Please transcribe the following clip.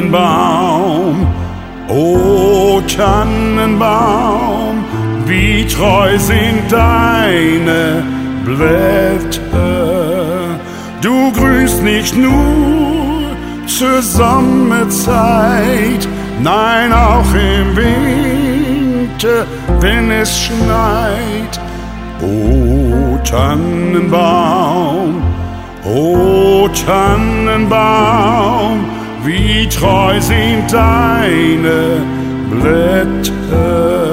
Tannenbaum, o Tannenbaum, wie treu sind deine Blätter. Du grünst nicht nur zur Sommerzeit, nein, auch im Winter, wenn es schneit. O Tannenbaum, o Tannenbaum, wie treu sind deine Blätter.